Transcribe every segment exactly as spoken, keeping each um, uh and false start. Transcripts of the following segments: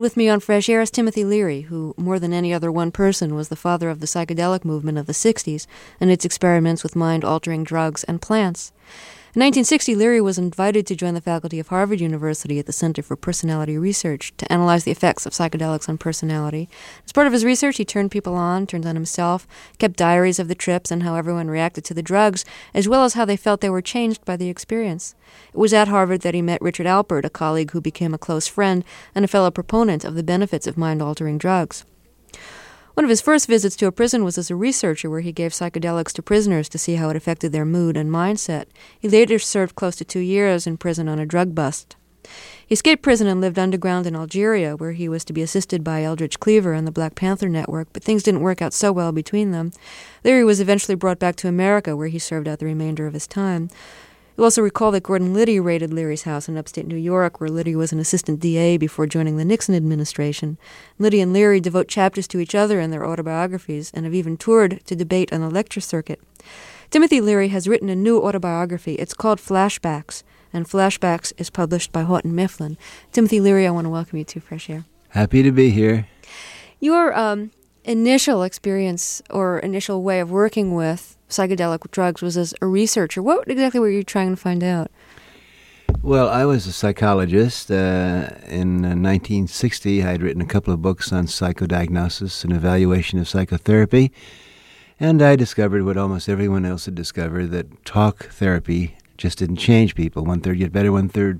With me on Fresh Air is Timothy Leary, who, more than any other one person, was the father of the psychedelic movement of the sixties and its experiments with mind-altering drugs and plants. In nineteen sixty, Leary was invited to join the faculty of Harvard University at the Center for Personality Research to analyze the effects of psychedelics on personality. As part of his research, he turned people on, turned on himself, kept diaries of the trips and how everyone reacted to the drugs, as well as how they felt they were changed by the experience. It was at Harvard that he met Richard Alpert, a colleague who became a close friend and a fellow proponent of the benefits of mind-altering drugs. One of his first visits to a prison was as a researcher, where he gave psychedelics to prisoners to see how it affected their mood and mindset. He later served close to two years in prison on a drug bust. He escaped prison and lived underground in Algeria, where he was to be assisted by Eldridge Cleaver and the Black Panther Network, but things didn't work out so well between them. Leary was eventually brought back to America, where he served out the remainder of his time. You'll also recall that Gordon Liddy raided Leary's house in upstate New York, where Liddy was an assistant D A before joining the Nixon administration. Liddy and Leary devote chapters to each other in their autobiographies and have even toured to debate on a lecture circuit. Timothy Leary has written a new autobiography. It's called Flashbacks, and Flashbacks is published by Houghton Mifflin. Timothy Leary, I want to welcome you to Fresh Air. Happy to be here. Your um, initial experience or initial way of working with psychedelic drugs was as a researcher. What exactly were you trying to find out? Well, I was a psychologist. Uh, in uh, nineteen sixty, I had written a couple of books on psychodiagnosis and evaluation of psychotherapy, and I discovered what almost everyone else had discovered, that talk therapy just didn't change people. One-third get better, one-third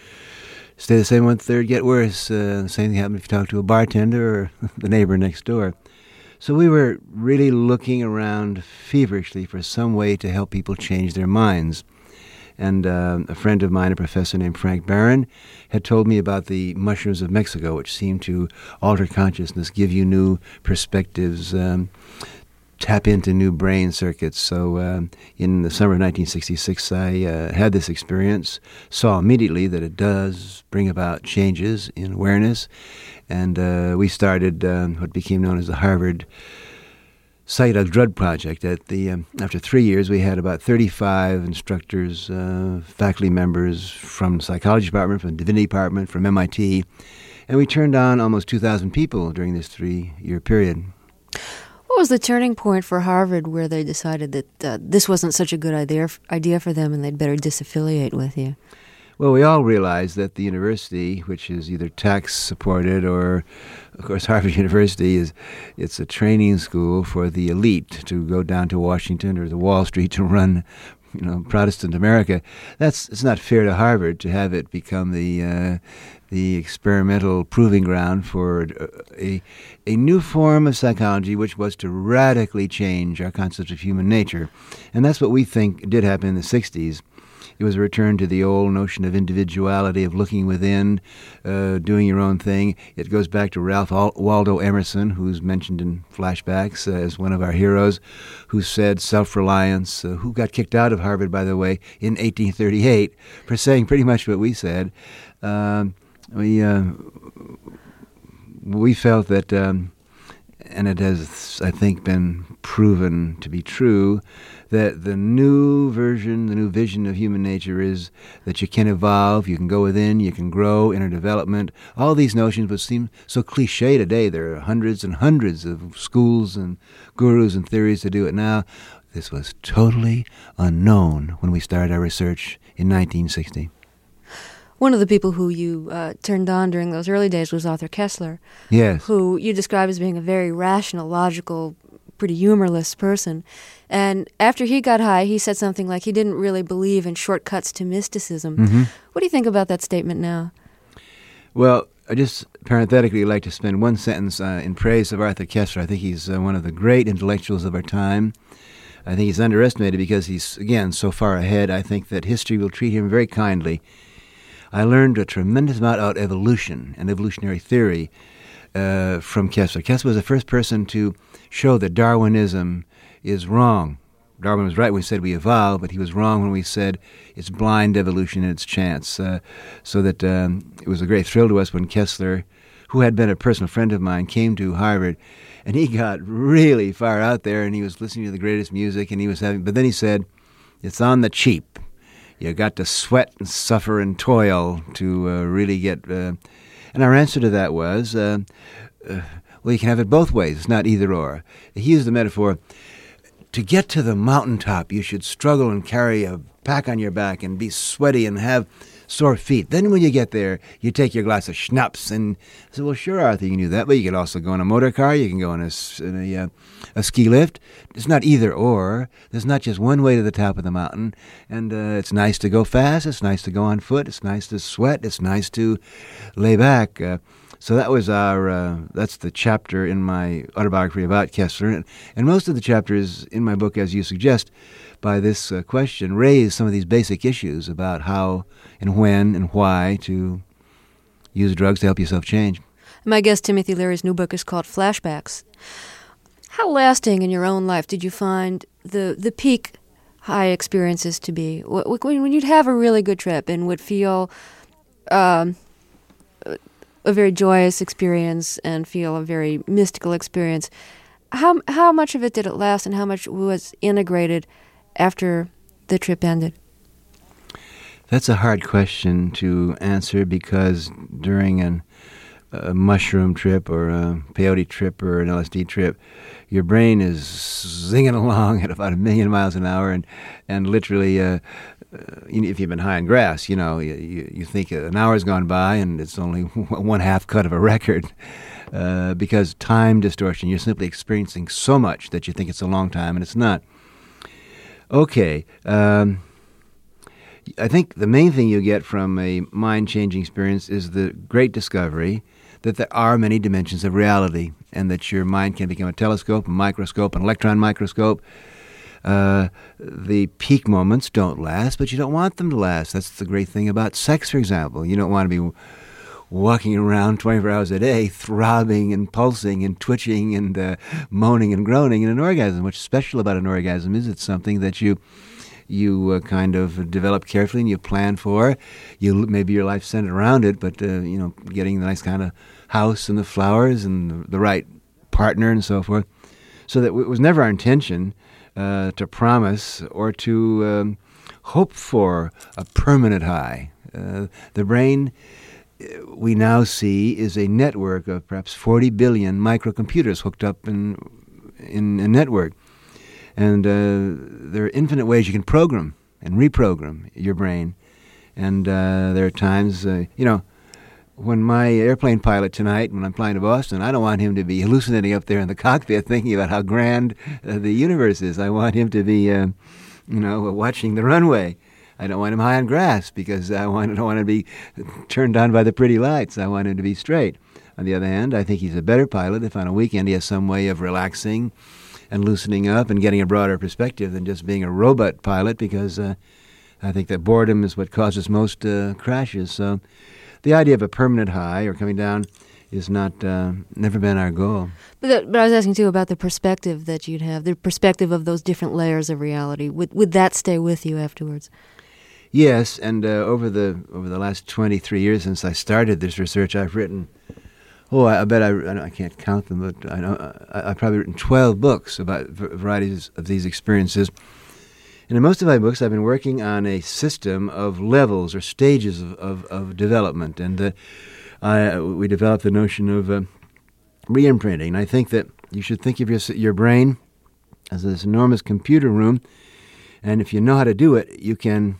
stay the same, one-third get worse. Uh, the same thing happened if you talk to a bartender or the neighbor next door. So we were really looking around feverishly for some way to help people change their minds. And uh, a friend of mine, a professor named Frank Barron, had told me about the mushrooms of Mexico, which seem to alter consciousness, give you new perspectives, um, tap into new brain circuits. So uh, in the summer of nineteen sixty-six, I uh, had this experience, saw immediately that it does bring about changes in awareness, and uh, we started um, what became known as the Harvard Psychedelic Drug Project. At the um, after three years, we had about thirty-five instructors, uh, faculty members from the psychology department, from the divinity department, from M I T, and we turned on almost two thousand people during this three-year period. What was the turning point for Harvard where they decided that uh, this wasn't such a good idea idea for them and they'd better disaffiliate with you? Well, we all realized that the university, which is either tax-supported or, of course, Harvard University, is it's a training school for the elite to go down to Washington or to Wall Street to run, you know, Protestant America. That's it's not fair to Harvard to have it become the uh, the experimental proving ground for a a new form of psychology, which was to radically change our concept of human nature, and that's what we think did happen in the sixties. It was a return to the old notion of individuality, of looking within, uh, doing your own thing. It goes back to Ralph Waldo Emerson, who's mentioned in Flashbacks uh, as one of our heroes, who said self-reliance, uh, who got kicked out of Harvard, by the way, in eighteen thirty-eight for saying pretty much what we said. Um, we, uh, we felt that, um, and it has, I think, been proven to be true, that the new version, the new vision of human nature is that you can evolve, you can go within, you can grow, inner development. All these notions would seem so cliche today. There are hundreds and hundreds of schools and gurus and theories to do it now. This was totally unknown when we started our research in nineteen sixty. One of the people who you uh, turned on during those early days was Arthur Koestler. Yes. Who you describe as being a very rational, logical, pretty humorless person. And after he got high, he said something like he didn't really believe in shortcuts to mysticism. Mm-hmm. What do you think about that statement now? Well, I just parenthetically like to spend one sentence uh, in praise of Arthur Koestler. I think he's uh, one of the great intellectuals of our time. I think he's underestimated because he's, again, so far ahead. I think that history will treat him very kindly. I learned a tremendous amount about evolution and evolutionary theory uh, from Koestler. Koestler was the first person to show that Darwinism is wrong. Darwin was right when he said we evolve, but he was wrong when we said it's blind evolution and it's chance. Uh, so that um, it was a great thrill to us when Koestler, who had been a personal friend of mine, came to Harvard, and he got really far out there, and he was listening to the greatest music, and he was having. But then he said, "It's on the cheap. You got to sweat and suffer and toil to uh, really get." Uh, And our answer to that was, uh, uh, well, you can have it both ways. It's not either or. He used the metaphor, to get to the mountaintop, you should struggle and carry a pack on your back and be sweaty and have sore feet. Then when you get there, you take your glass of schnapps. And I said, well, sure, Arthur, you can do that, but you can also go in a motor car. You can go in a, in a, uh, a ski lift. It's not either or. There's not just one way to the top of the mountain. And uh, it's nice to go fast. It's nice to go on foot. It's nice to sweat. It's nice to lay back. Uh, So that was our, uh, that's the chapter in my autobiography about Kessler. And, and most of the chapters in my book, as you suggest, by this uh, question, raise some of these basic issues about how and when and why to use drugs to help yourself change. My guest Timothy Leary's new book is called Flashbacks. How lasting in your own life did you find the, the peak high experiences to be? When, when you'd have a really good trip and would feel... Um, a very joyous experience and feel a very mystical experience. How how much of it did it last, and how much was integrated after the trip ended? That's a hard question to answer, because during an, a mushroom trip or a peyote trip or an L S D trip, your brain is zinging along at about a million miles an hour, and and literally, uh, uh, if you've been high on grass, you know, you, you, you think an hour's gone by and it's only one half cut of a record, uh, because time distortion. You're simply experiencing so much that you think it's a long time, and it's not. Okay. Um, I think the main thing you get from a mind-changing experience is the great discovery that there are many dimensions of reality, and that your mind can become a telescope, a microscope, an electron microscope. Uh, the peak moments don't last, but you don't want them to last. That's the great thing about sex, for example. You don't want to be walking around twenty-four hours a day, throbbing and pulsing and twitching and uh, moaning and groaning in an orgasm. What's special about an orgasm is it's something that you you uh, kind of develop carefully and you plan for. You maybe your life centered around it, but uh, you know, getting the nice kind of house and the flowers and the, the right partner and so forth. So that it was never our intention uh, to promise or to um, hope for a permanent high. Uh, the brain, we now see, is a network of perhaps forty billion microcomputers hooked up in in a network. And uh, there are infinite ways you can program and reprogram your brain. And uh, there are times, uh, you know, when my airplane pilot tonight, when I'm flying to Boston, I don't want him to be hallucinating up there in the cockpit thinking about how grand uh, the universe is. I want him to be, uh, you know, watching the runway. I don't want him high on grass because I, want, I don't want to be turned on by the pretty lights. I want him to be straight. On the other hand, I think he's a better pilot if on a weekend he has some way of relaxing and loosening up and getting a broader perspective than just being a robot pilot, because uh, I think that boredom is what causes most uh, crashes. So the idea of a permanent high or coming down is not uh, never been our goal. But, that, but I was asking, too, about the perspective that you'd have, the perspective of those different layers of reality. Would, would that stay with you afterwards? Yes, and uh, over the over the last twenty-three years since I started this research, I've written Oh, I, I bet I, I can't count them, but I know I, I've probably written twelve books about varieties of these experiences. And in most of my books, I've been working on a system of levels or stages of, of, of development. And uh, I, we developed the notion of uh, re-imprinting. And I think that you should think of your, your brain as this enormous computer room. And if you know how to do it, you can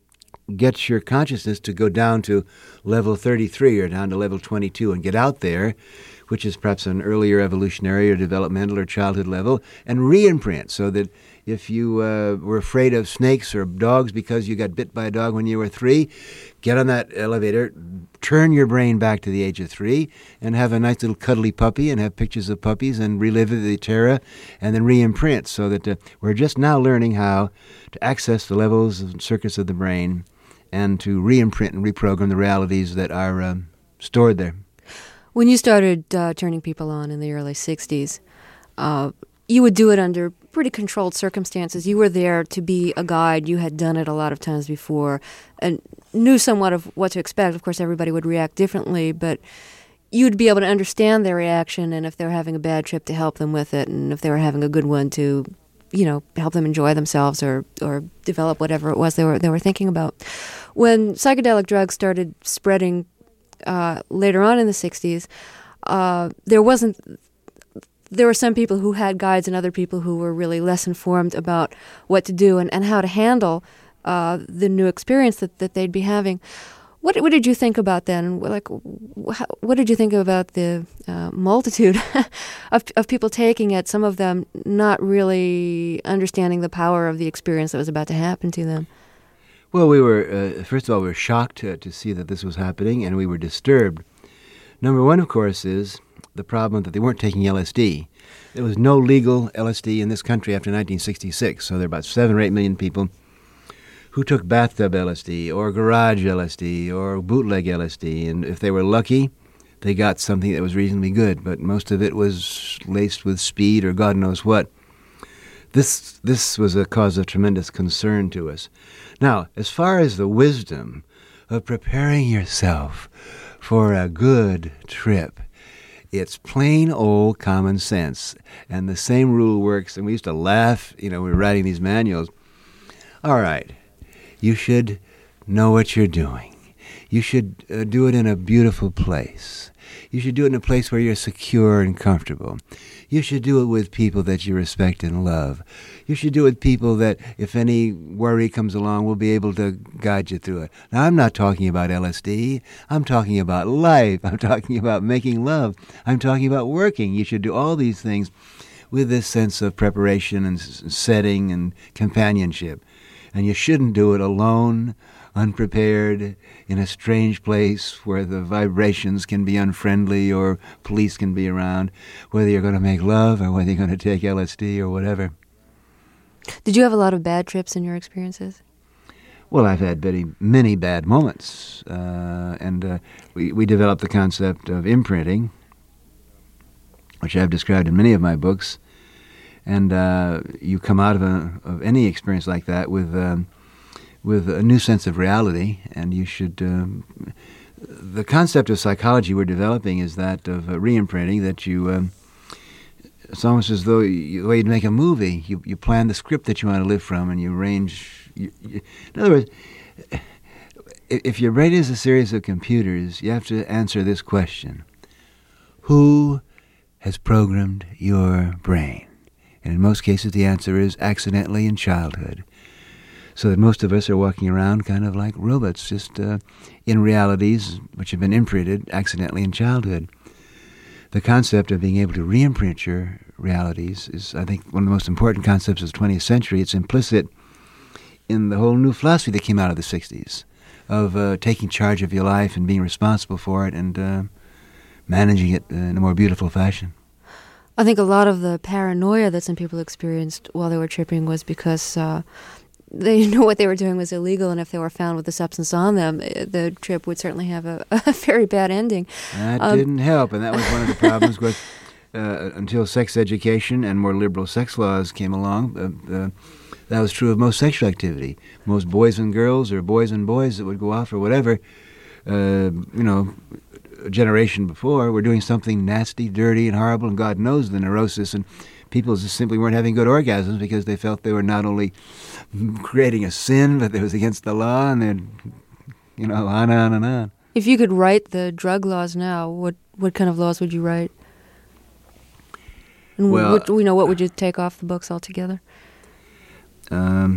get your consciousness to go down to level thirty-three or down to level twenty-two and get out there, which is perhaps an earlier evolutionary or developmental or childhood level, and re-imprint, so that if you uh, were afraid of snakes or dogs because you got bit by a dog when you were three, get on that elevator, turn your brain back to the age of three, and have a nice little cuddly puppy and have pictures of puppies and relive the terror, and then re-imprint, so that uh, we're just now learning how to access the levels and circuits of the brain and to re-imprint and reprogram the realities that are um, stored there. When you started uh, turning people on in the early sixties, uh, you would do it under pretty controlled circumstances. You were there to be a guide. You had done it a lot of times before and knew somewhat of what to expect. Of course, everybody would react differently, but you'd be able to understand their reaction, and if they were having a bad trip, to help them with it, and if they were having a good one, to, you know, help them enjoy themselves or or develop whatever it was they were they were thinking about. When psychedelic drugs started spreading uh, later on in the sixties, uh, there wasn't. There were some people who had guides and other people who were really less informed about what to do and, and how to handle uh, the new experience that, that they'd be having. What what did you think about then? Like, how, what did you think about the uh, multitude of of people taking it? Some of them not really understanding the power of the experience that was about to happen to them. Well, we were uh, first of all we were shocked to, to see that this was happening, and we were disturbed. Number one, of course, is the problem that they weren't taking L S D. There was no legal L S D in this country after nineteen sixty-six, so there are about seven or eight million people who took bathtub L S D or garage L S D or bootleg L S D, and if they were lucky, they got something that was reasonably good, but most of it was laced with speed or God knows what. This this was a cause of tremendous concern to us. Now, as far as the wisdom of preparing yourself for a good trip, it's plain old common sense, and the same rule works, and we used to laugh, you know, we were writing these manuals. All right. You should know what you're doing. You should uh, do it in a beautiful place. You should do it in a place where you're secure and comfortable. You should do it with people that you respect and love. You should do it with people that, if any worry comes along, will be able to guide you through it. Now, I'm not talking about L S D. I'm talking about life. I'm talking about making love. I'm talking about working. You should do all these things with this sense of preparation and s- setting and companionship. And you shouldn't do it alone, unprepared, in a strange place where the vibrations can be unfriendly or police can be around, whether you're going to make love or whether you're going to take L S D or whatever. Did you have a lot of bad trips in your experiences? Well, I've had many, many bad moments, uh, and uh, we, we developed the concept of imprinting, which I've described in many of my books. And uh, you come out of, a, of any experience like that with um, with a new sense of reality, and you should. Um, the concept of psychology we're developing is that of uh, re-imprinting. That you, um, it's almost as though you, the way you'd make a movie. You you plan the script that you want to live from, and you arrange. You, you, in other words, if your brain is a series of computers, you have to answer this question: who has programmed your brain? And in most cases, the answer is accidentally in childhood. So that most of us are walking around kind of like robots, just uh, in realities which have been imprinted accidentally in childhood. The concept of being able to re-imprint your realities is, I think, one of the most important concepts of the twentieth century. It's implicit in the whole new philosophy that came out of the sixties, of uh, taking charge of your life and being responsible for it and uh, managing it in a more beautiful fashion. I think a lot of the paranoia that some people experienced while they were tripping was because uh, they knew what they were doing was illegal, and if they were found with the substance on them, the trip would certainly have a, a very bad ending. That um, didn't help, and that was one of the problems with uh, until sex education and more liberal sex laws came along. Uh, uh, that was true of most sexual activity. Most boys and girls, or boys and boys that would go off or whatever, uh, you know, a generation before, were doing something nasty, dirty, and horrible, and God knows the neurosis, and people just simply weren't having good orgasms because they felt they were not only creating a sin, but it was against the law, and then, you know, on and on and on. If you could write the drug laws now, what what kind of laws would you write? And well, what, you know, what would you take off the books altogether? Um,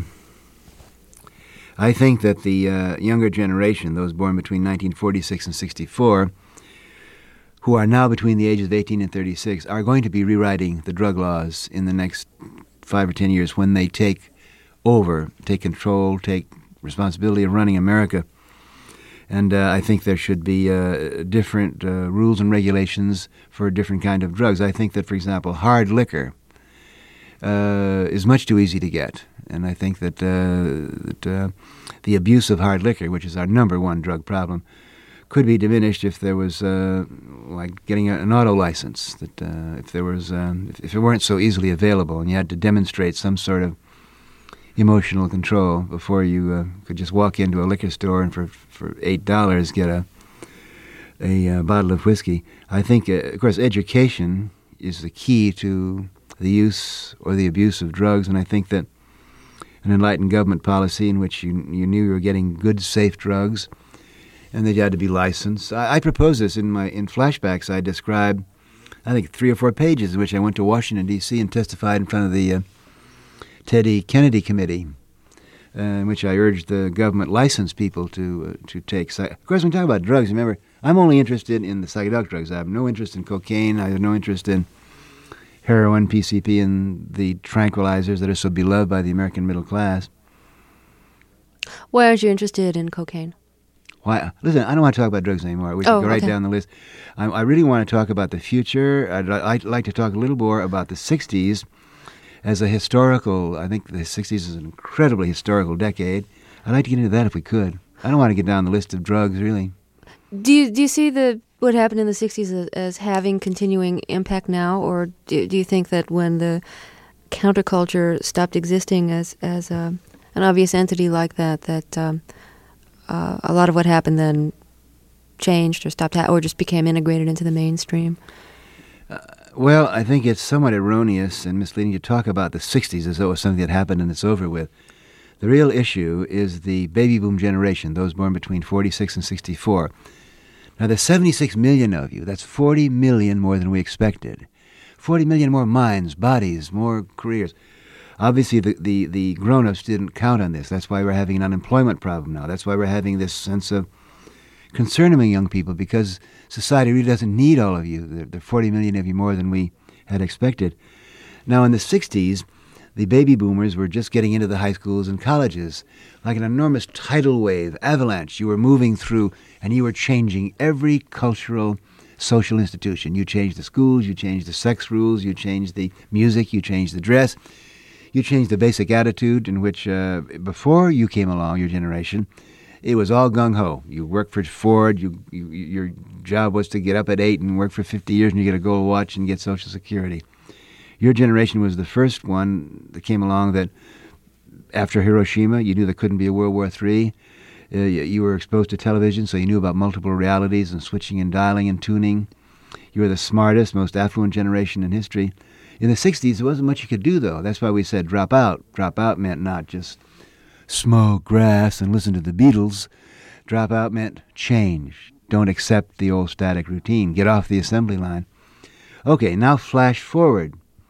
I think that the uh, younger generation, those born between nineteen forty-six and sixty-four, who are now between the ages of eighteen and thirty-six, are going to be rewriting the drug laws in the next five or ten years when they take over, take control, take responsibility of running America. And uh, I think there should be uh, different uh, rules and regulations for different kind of drugs. I think that, for example, hard liquor uh, is much too easy to get. And I think that, uh, that uh, the abuse of hard liquor, which is our number one drug problem, could be diminished if there was, uh, like, getting a, an auto license. That uh, if there was, um, if, if it weren't so easily available, and you had to demonstrate some sort of emotional control before you uh, could just walk into a liquor store and for for eight dollars get a a uh, bottle of whiskey. I think, uh, of course, education is the key to the use or the abuse of drugs, and I think that an enlightened government policy in which you you knew you were getting good, safe drugs, and they had to be licensed. I, I propose this in my in flashbacks. I describe, I think, three or four pages in which I went to Washington, D C and testified in front of the uh, Teddy Kennedy Committee, uh, in which I urged the government license people to uh, to take. Psy- of course, when we talk about drugs, remember, I'm only interested in the psychedelic drugs. I have no interest in cocaine. I have no interest in heroin, P C P, and the tranquilizers that are so beloved by the American middle class. Why aren't you interested in cocaine? Why? Listen, I don't want to talk about drugs anymore. We should oh, go right okay. down the list. I, I really want to talk about the future. I'd, I'd like to talk a little more about the sixties as a historical. I think the sixties is an incredibly historical decade. I'd like to get into that if we could. I don't want to get down the list of drugs, really. Do you, do you see the what happened in the sixties as, as having continuing impact now, or do, do you think that when the counterculture stopped existing as, as a, an obvious entity like that, that um, uh, a lot of what happened then changed or stopped ha- or just became integrated into the mainstream? Uh, well, I think it's somewhat erroneous and misleading to talk about the sixties as though it was something that happened and it's over with. The real issue is the baby boom generation, those born between forty-six and sixty-four. Now, there's seventy-six million of you. That's forty million more than we expected. forty million more minds, bodies, more careers. Obviously, the, the, the grown-ups didn't count on this. That's why we're having an unemployment problem now. That's why we're having this sense of concern among young people, because society really doesn't need all of you. There, there are forty million of you more than we had expected. Now, in the sixties, the baby boomers were just getting into the high schools and colleges. Like an enormous tidal wave, avalanche, you were moving through, and you were changing every cultural, social institution. You changed the schools, you changed the sex rules, you changed the music, you changed the dress, you changed the basic attitude in which, uh, before you came along, your generation, it was all gung-ho. You worked for Ford, you, you, your job was to get up at eight and work for fifty years, and you get a gold watch and get Social Security. Your generation was the first one that came along that, after Hiroshima, you knew there couldn't be a World War Three. Uh, you were exposed to television, so you knew about multiple realities and switching and dialing and tuning. You were the smartest, most affluent generation in history. In the sixties, there wasn't much you could do, though. That's why we said drop out. Drop out meant not just smoke grass and listen to the Beatles. Drop out meant change. Don't accept the old static routine. Get off the assembly line. Okay, now flash forward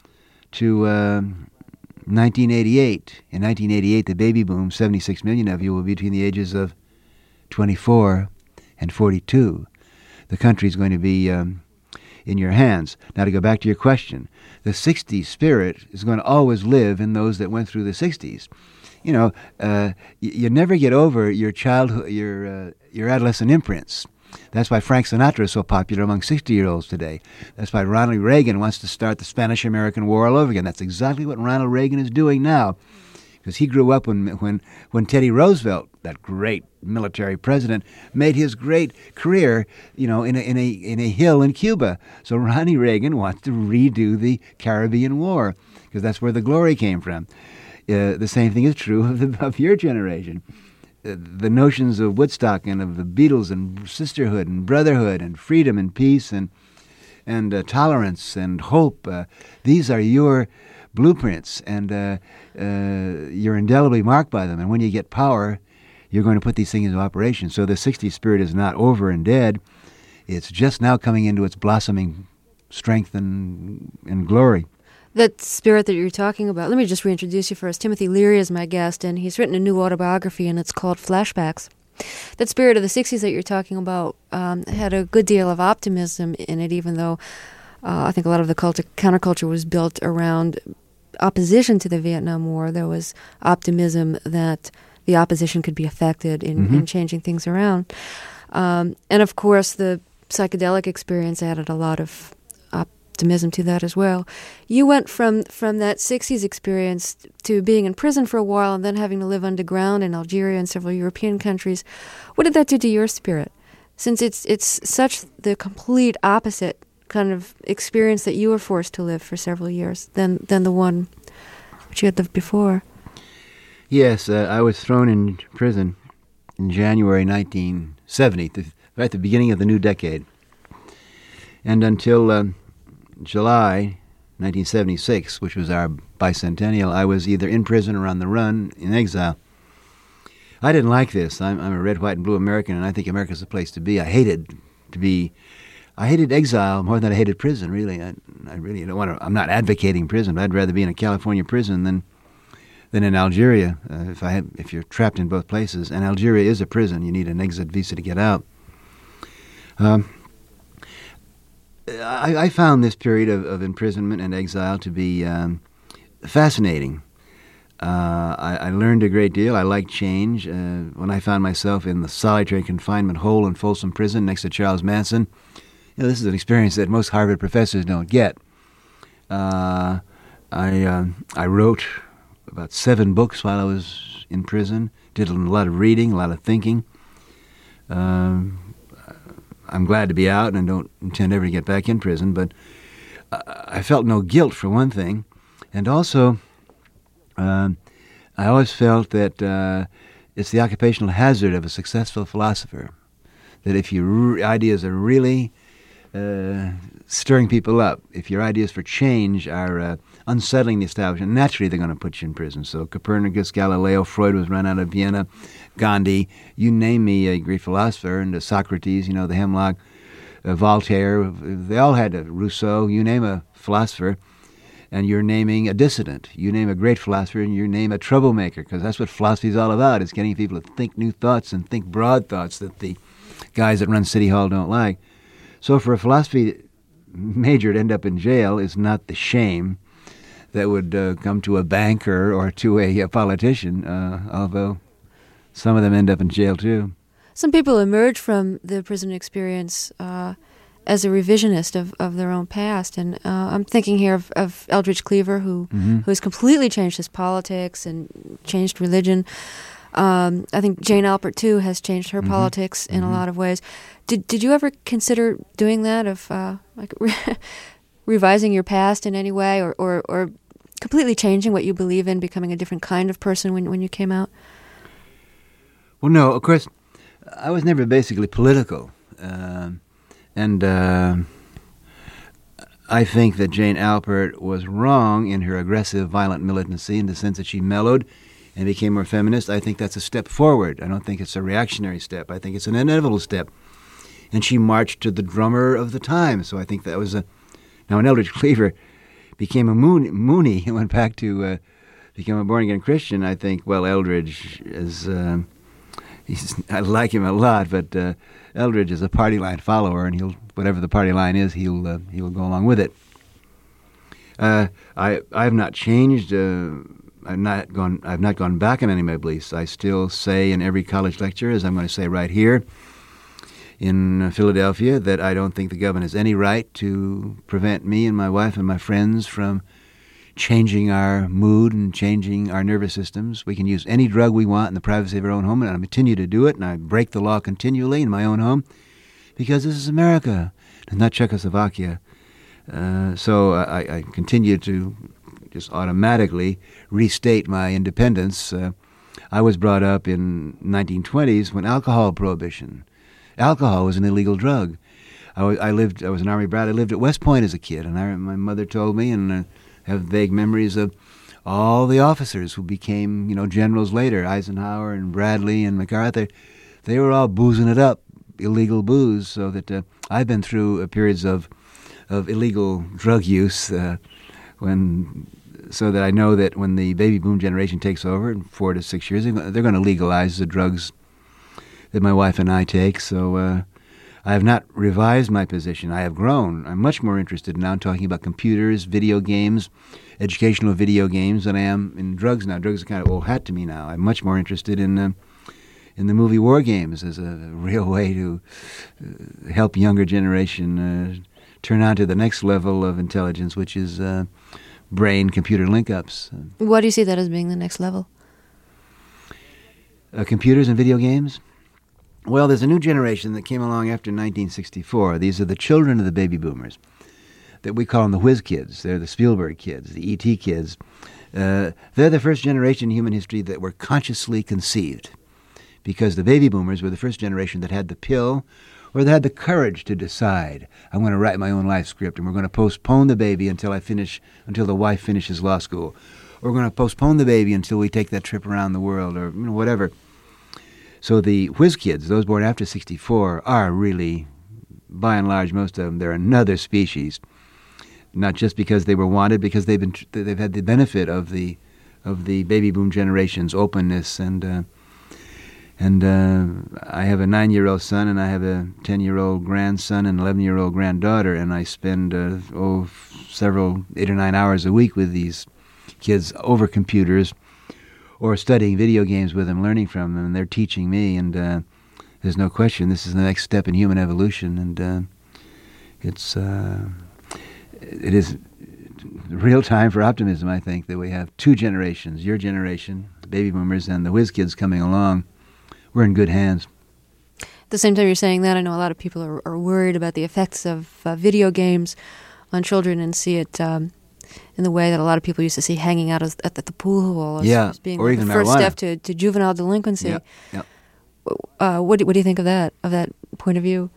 to uh, nineteen eighty-eight. In nineteen eighty-eight, the baby boom, seventy-six million of you will be between the ages of twenty-four and forty-two. The country's going to be um, in your hands. Now, to go back to your question, the sixties spirit is going to always live in those that went through the sixties. You know, uh, you, you never get over your childhood, your uh, your adolescent imprints. That's why Frank Sinatra is so popular among sixty-year-olds today. That's why Ronald Reagan wants to start the Spanish-American War all over again. That's exactly what Ronald Reagan is doing now, because he grew up when when when Teddy Roosevelt, that great military president, made his great career, you know, in a in a in a hill in Cuba. So Ronnie Reagan wants to redo the Caribbean War, because that's where the glory came from. Uh, the same thing is true of, the, of your generation. Uh, the notions of Woodstock and of the Beatles and sisterhood and brotherhood and freedom and peace and and uh, tolerance and hope, uh, these are your blueprints, and uh, uh, you're indelibly marked by them. And when you get power, you're going to put these things into operation. So the sixties spirit is not over and dead. It's just now coming into its blossoming strength and, and glory. That spirit that you're talking about, let me just reintroduce you first. Timothy Leary is my guest, and he's written a new autobiography, and it's called Flashbacks. That spirit of the sixties that you're talking about um, had a good deal of optimism in it, even though uh, I think a lot of the culture, counterculture was built around opposition to the Vietnam War. There was optimism that the opposition could be affected in, mm-hmm. in changing things around. Um, and, of course, the psychedelic experience added a lot of optimism to that as well. You went from, from that sixties experience to being in prison for a while and then having to live underground in Algeria and several European countries. What did that do to your spirit? Since it's it's such the complete opposite kind of experience that you were forced to live for several years than, than the one which you had lived before. Yes, uh, I was thrown in prison in January nineteen seventy, the, right at the beginning of the new decade. And until uh, July nineteen seventy-six, which was our bicentennial, I was either in prison or on the run, in exile. I didn't like this. I'm, I'm a red, white, and blue American, and I think America's the place to be. I hated to be, I hated exile more than I hated prison, really. I, I really don't want to, I'm not advocating prison, but I'd rather be in a California prison than than in Algeria, uh, if I had, if you're trapped in both places. And Algeria is a prison. You need an exit visa to get out. Um, I, I found this period of, of imprisonment and exile to be um, fascinating. Uh, I, I learned a great deal. I liked change. Uh, when I found myself in the solitary confinement hole in Folsom Prison next to Charles Manson, you know, this is an experience that most Harvard professors don't get. Uh, I uh, I wrote about seven books while I was in prison. Did a lot of reading, a lot of thinking. Um, I'm glad to be out and don't intend ever to get back in prison, but I felt no guilt for one thing, and also uh, I always felt that uh, it's the occupational hazard of a successful philosopher, that if your re- ideas are really uh, stirring people up, if your ideas for change are uh, unsettling the establishment, naturally they're going to put you in prison. So Copernicus, Galileo, Freud was run out of Vienna, Gandhi, you name me a great philosopher, and uh, Socrates, you know, the Hemlock, uh, Voltaire, they all had, uh, Rousseau, you name a philosopher, and you're naming a dissident. You name a great philosopher, and you name a troublemaker, because that's what philosophy is all about. It's getting people to think new thoughts and think broad thoughts that the guys that run City Hall don't like. So for a philosophy major to end up in jail is not the shame that would uh, come to a banker or to a, a politician, uh, although some of them end up in jail too. Some people emerge from the prison experience uh, as a revisionist of, of their own past, and uh, I'm thinking here of, of Eldridge Cleaver, who Mm-hmm. who has completely changed his politics and changed religion. Um, I think Jane Alpert too has changed her Mm-hmm. politics in Mm-hmm. a lot of ways. Did did you ever consider doing that, of uh, like re- revising your past in any way, or, or or completely changing what you believe in, becoming a different kind of person when when you came out? Well, no, of course, I was never basically political. Um, and uh, I think that Jane Alpert was wrong in her aggressive, violent militancy in the sense that she mellowed and became more feminist. I think that's a step forward. I don't think it's a reactionary step. I think it's an inevitable step. And she marched to the drummer of the time, so I think that was a... Now, when Eldridge Cleaver became a moon, Mooney and went back to uh, become a born-again Christian, I think, well, Eldridge is... Uh, he's, I like him a lot, but uh, Eldridge is a party line follower, and he'll whatever the party line is, he'll uh, he'll go along with it. Uh, I I have not changed. Uh, I've not gone. I've not gone back on any of my beliefs. I still say in every college lecture, as I'm going to say right here in uh, Philadelphia, that I don't think the government has any right to prevent me and my wife and my friends from changing our mood and changing our nervous systems. We can use any drug we want in the privacy of our own home, and I continue to do it, and I break the law continually in my own home because this is America and not Czechoslovakia. Uh, so I, I continue to just automatically restate my independence. Uh, I was brought up in nineteen twenties when alcohol prohibition. Alcohol was an illegal drug. I, w- I lived. I was an Army brat. I lived at West Point as a kid, and I, my mother told me, and I have vague memories of all the officers who became, you know, generals later, Eisenhower and Bradley and MacArthur. They were all boozing it up, illegal booze. So that uh, I've been through uh, periods of of illegal drug use, uh, when so that I know that when the baby boom generation takes over in four to six years, they're going to legalize the drugs that my wife and I take. So uh, I have not revised my position. I have grown. I'm much more interested now in talking about computers, video games, educational video games than I am in drugs now. Drugs are kind of old hat to me now. I'm much more interested in uh, in the movie War Games as a real way to uh, help younger generation uh, turn on to the next level of intelligence, which is uh, brain-computer link-ups. Why do you see that as being the next level? Uh, computers and video games? Well, there's a new generation that came along after nineteen sixty-four. These are the children of the baby boomers. That we call them the whiz kids. They're the Spielberg kids, the E T kids. Uh, they're the first generation in human history that were consciously conceived, because the baby boomers were the first generation that had the pill or they had the courage to decide, I'm going to write my own life script, and we're going to postpone the baby until I finish, until the wife finishes law school. Or we're going to postpone the baby until we take that trip around the world, or you know, whatever. So the whiz kids, those born after sixty-four, are really, by and large, most of them, they're another species. Not just because they were wanted, because they've been they've had the benefit of the of the baby boom generation's openness, and uh, and uh, I have a nine-year-old son, and I have a ten-year-old grandson, and an eleven-year-old granddaughter, and I spend uh, oh several eight or nine hours a week with these kids over computers, or studying video games with them, learning from them, and they're teaching me, and uh, there's no question this is the next step in human evolution, and uh, it's. Uh, It is real time for optimism, I think, that we have two generations, your generation, the baby boomers, and the whiz kids coming along. We're in good hands. At the same time you're saying that, I know a lot of people are, are worried about the effects of uh, video games on children and see it um, in the way that a lot of people used to see hanging out as, at the, the pool hall as, yeah, as being or like even the first marijuana. step to, to juvenile delinquency. Yeah, yeah. Uh, what, do, what do you think of that, of that point of view?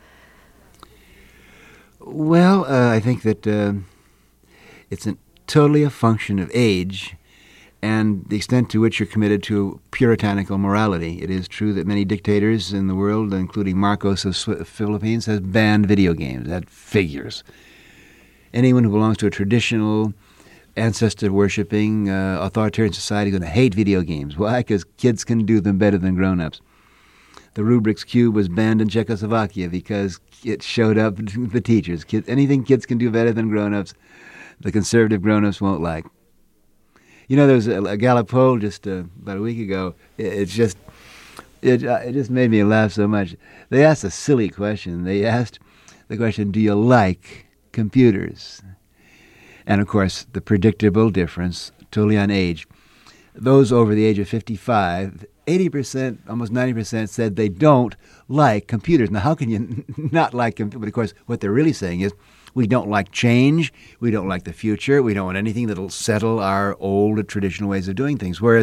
Well, uh, I think that uh, it's an, totally a function of age and the extent to which you're committed to puritanical morality. It is true that many dictators in the world, including Marcos of Sw- Philippines, has banned video games. That figures. Anyone who belongs to a traditional, ancestor-worshipping, uh, authoritarian society is going to hate video games. Why? Because kids can do them better than grown-ups. The Rubik's Cube was banned in Czechoslovakia because it showed up the teachers. Kids, anything kids can do better than grown-ups, the conservative grown-ups won't like. You know, there was a, a Gallup poll just uh, about a week ago. It, it's just, it, uh, it just made me laugh so much. They asked a silly question. They asked the question, do you like computers? And, of course, the predictable difference, totally on age. Those over the age of fifty-five, eighty percent, almost ninety percent said they don't like computers. Now, how can you not like computers? But, of course, what they're really saying is we don't like change, we don't like the future, we don't want anything that'll settle our old traditional ways of doing things. Whereas,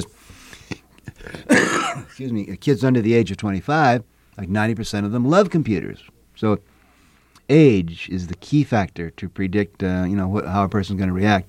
excuse me, kids under the age of twenty-five, like ninety percent of them love computers. So age is the key factor to predict, uh, you know, what, how a person's going to react.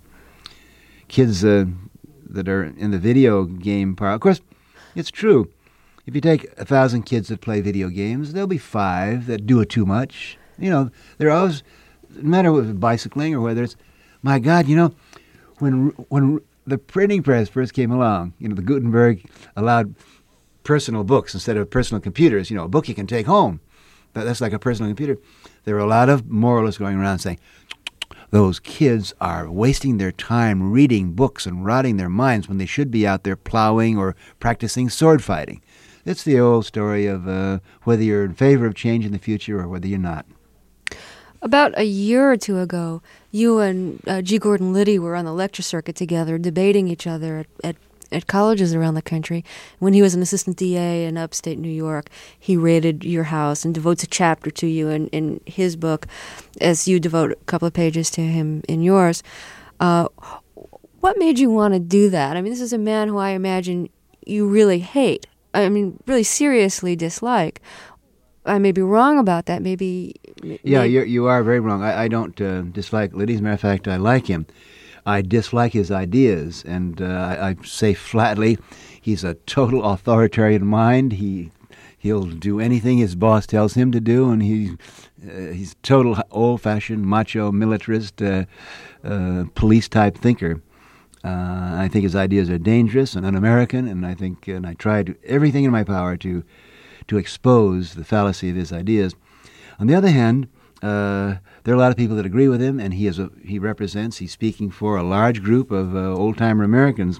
Kids uh, that are in the video game part, of course, it's true. If you take a thousand kids that play video games, there'll be five that do it too much. You know, they're always, no matter whether it's bicycling or whether it's, my God, you know, when when the printing press first came along, you know, the Gutenberg allowed personal books instead of personal computers. You know, a book you can take home. That, that's like a personal computer. There were a lot of moralists going around saying, those kids are wasting their time reading books and rotting their minds when they should be out there plowing or practicing sword fighting. It's the old story of uh, whether you're in favor of change in the future or whether you're not. About a year or two ago, you and uh, G. Gordon Liddy were on the lecture circuit together, debating each other at, at, at colleges around the country. When he was an assistant D A in upstate New York, he raided your house and devotes a chapter to you in, in his book, as you devote a couple of pages to him in yours. Uh, what made you want to do that? I mean, this is a man who I imagine you really hate. I mean, really seriously dislike. I may be wrong about that. Maybe. Yeah, maybe. you you are very wrong. I, I don't uh, dislike Liddy. As a matter of fact, I like him. I dislike his ideas, and uh, I, I say flatly, he's a total authoritarian mind. He he'll do anything his boss tells him to do, and he uh, he's total old-fashioned macho militarist, uh, uh, police-type thinker. Uh, I think his ideas are dangerous and un-American, and I think, and I try to everything in my power to to expose the fallacy of his ideas. On the other hand, uh, there are a lot of people that agree with him, and he is a, he represents, he's speaking for a large group of uh, old-timer Americans.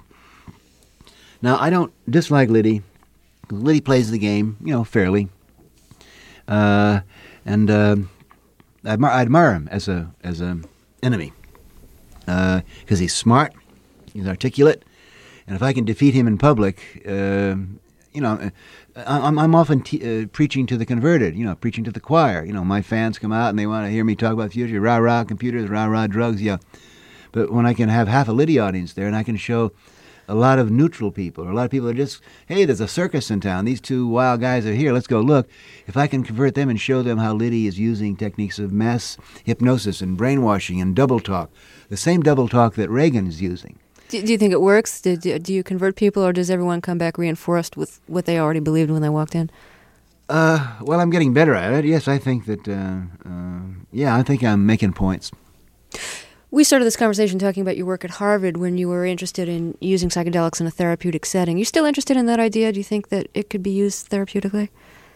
Now, I don't dislike Liddy. Liddy plays the game, you know, fairly, uh, and uh, I, admire, I admire him as a as an enemy because uh, he's smart. He's articulate, and if I can defeat him in public, uh, you know, I'm, I'm often t- uh, preaching to the converted, you know, preaching to the choir. You know, my fans come out and they want to hear me talk about the future, rah-rah computers, rah-rah drugs, yeah. But when I can have half a Liddy audience there and I can show a lot of neutral people, or a lot of people that are just, hey, there's a circus in town. These two wild guys are here. Let's go look. If I can convert them and show them how Liddy is using techniques of mass hypnosis and brainwashing and double talk, the same double talk that Reagan is using. Do, do you think it works? Do, do, do you convert people, or does everyone come back reinforced with what they already believed when they walked in? Uh, well, I'm getting better at it. Yes, I think that, uh, uh, yeah, I think I'm making points. We started this conversation talking about your work at Harvard when you were interested in using psychedelics in a therapeutic setting. You still interested in that idea? Do you think that it could be used therapeutically?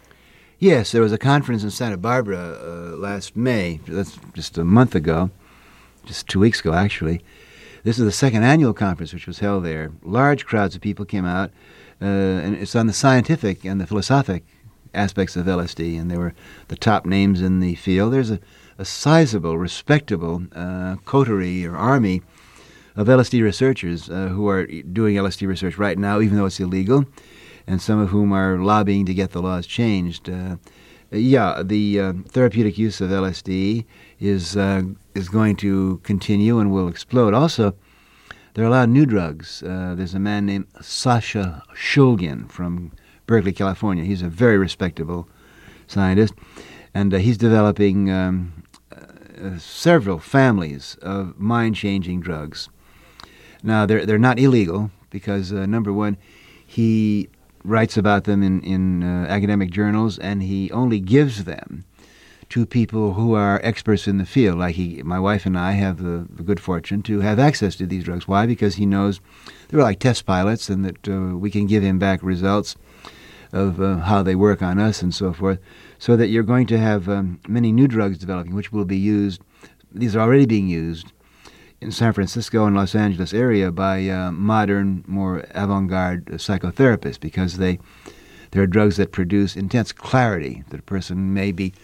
Yes, there was a conference in Santa Barbara uh, last May. That's just a month ago, just two weeks ago, actually. This is the second annual conference which was held there. Large crowds of people came out, uh, and it's on the scientific and the philosophic aspects of L S D, and there were the top names in the field. There's a, a sizable, respectable uh, coterie or army of L S D researchers uh, who are doing L S D research right now, even though it's illegal, and some of whom are lobbying to get the laws changed. Uh, yeah, the uh, therapeutic use of L S D is uh, is going to continue and will explode. Also, there are a lot of new drugs. Uh, there's a man named Sasha Shulgin from Berkeley, California. He's a very respectable scientist, and uh, he's developing um, uh, several families of mind-changing drugs. Now, they're they're not illegal because, uh, number one, he writes about them in, in uh, academic journals, and he only gives them to people who are experts in the field. Like he, my wife and I have the, the good fortune to have access to these drugs. Why? Because he knows they're like test pilots, and that uh, we can give him back results of uh, how they work on us and so forth, so that you're going to have um, many new drugs developing, which will be used. These are already being used in San Francisco and Los Angeles area by uh, modern, more avant-garde uh, psychotherapists, because they there are drugs that produce intense clarity, that a person may be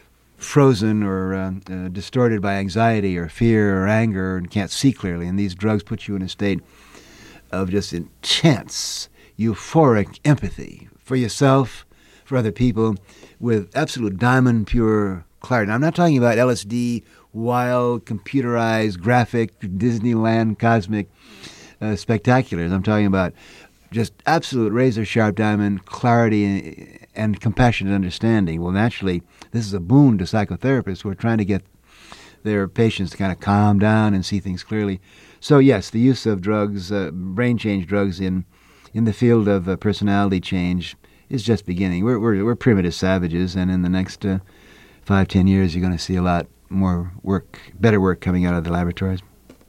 frozen or uh, uh, distorted by anxiety or fear or anger and can't see clearly, and these drugs put you in a state of just intense, euphoric empathy for yourself, for other people, with absolute diamond pure clarity. Now, I'm not talking about L S D, wild, computerized, graphic, Disneyland, cosmic uh, spectaculars. I'm talking about just absolute razor-sharp diamond clarity and, and compassionate understanding. Well, naturally, this is a boon to psychotherapists who are trying to get their patients to kind of calm down and see things clearly. So, yes, the use of drugs, uh, brain change drugs in in the field of uh, personality change is just beginning. We're we're, we're primitive savages, and in the next uh, five, ten years, you're going to see a lot more work, better work coming out of the laboratories.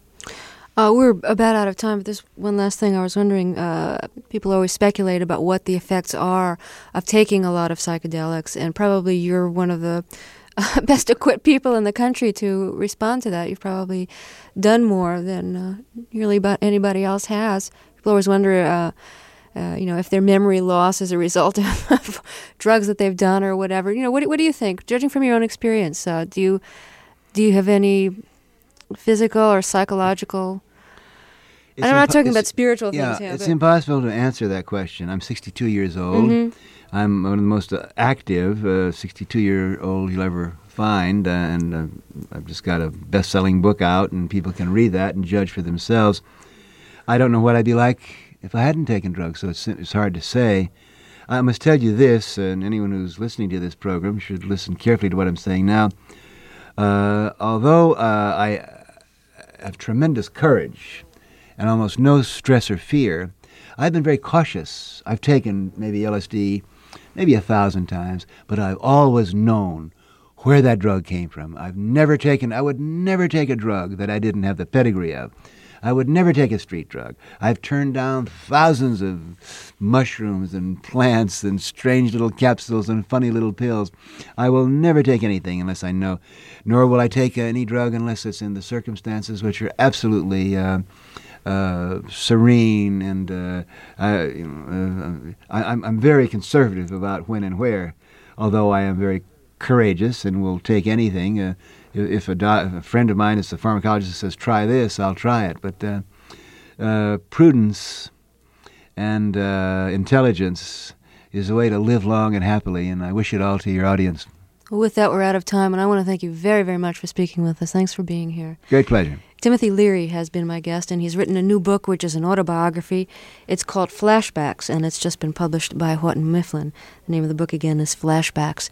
Uh, we're about out of time, but there's one last thing I was wondering. Uh, people always speculate about what the effects are of taking a lot of psychedelics, and probably you're one of the uh, best equipped people in the country to respond to that. You've probably done more than uh, nearly about anybody else has. People always wonder, uh, uh, you know, if their memory loss is a result of, of drugs that they've done or whatever. You know, what what do you think, judging from your own experience? Uh, do you do you have any physical or psychological? It's I'm not impo- talking about spiritual yeah, things here. It's but. impossible to answer that question. I'm sixty-two years old. Mm-hmm. I'm one of the most uh, active uh, sixty-two-year-old you'll ever find, uh, and uh, I've just got a best-selling book out, and people can read that and judge for themselves. I don't know what I'd be like if I hadn't taken drugs, so it's, it's hard to say. I must tell you this, and anyone who's listening to this program should listen carefully to what I'm saying now. Uh, although uh, I have tremendous courage and almost no stress or fear, I've been very cautious. I've taken maybe L S D maybe a thousand times, but I've always known where that drug came from. I've never taken, I would never take a drug that I didn't have the pedigree of. I would never take a street drug. I've turned down thousands of mushrooms and plants and strange little capsules and funny little pills. I will never take anything unless I know, nor will I take any drug unless it's in the circumstances which are absolutely uh, uh, serene, and uh, I, you know, uh, I, I'm, I'm very conservative about when and where, although I am very courageous and will take anything. Uh, If a, do- if a friend of mine is a pharmacologist says, try this, I'll try it. But uh, uh, prudence and uh, intelligence is a way to live long and happily, and I wish it all to your audience. Well, with that, we're out of time, and I want to thank you very, very much for speaking with us. Thanks for being here. Great pleasure. Timothy Leary has been my guest, and he's written a new book, which is an autobiography. It's called Flashbacks, and it's just been published by Houghton Mifflin. The name of the book, again, is Flashbacks.